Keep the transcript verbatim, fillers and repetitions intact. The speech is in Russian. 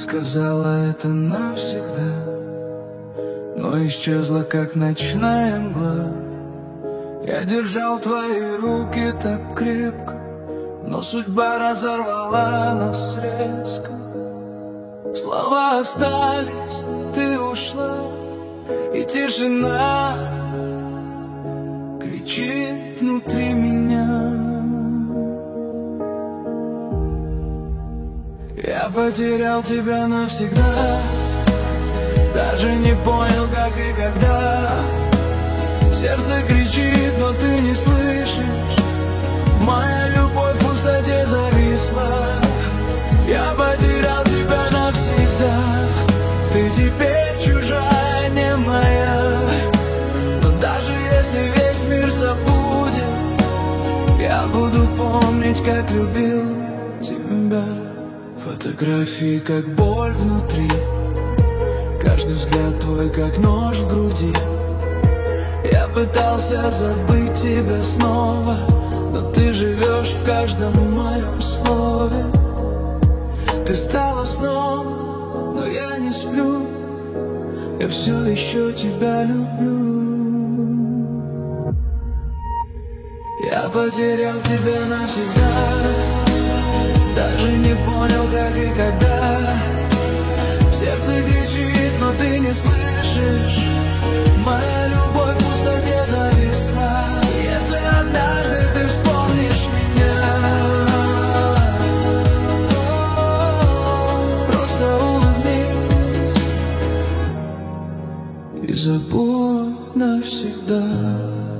сказала это навсегда, но исчезла, как ночная мгла. Я держал твои руки так крепко, но судьба разорвала нас резко. Слова остались, ты ушла, и тишина кричит внутри меня. Я потерял тебя навсегда, даже не понял, как и когда. Сердце кричит, но ты не слышишь. Моя любовь в пустоте зависла. Я потерял тебя навсегда. Ты теперь чужая, не моя. Но даже если весь мир забудет, я буду помнить, как любил тебя. Фотографии, как боль внутри, каждый взгляд твой, как нож в груди. Я пытался забыть тебя снова, но ты живешь в каждом моем слове. Ты стала сном, но я не сплю. Я все еще тебя люблю. Я потерял тебя навсегда, даже не понял, как и когда. Сердце кричит, но ты не слышишь. Моя любовь в пустоте зависла. Если однажды ты вспомнишь меня, просто улыбнись и забудь навсегда.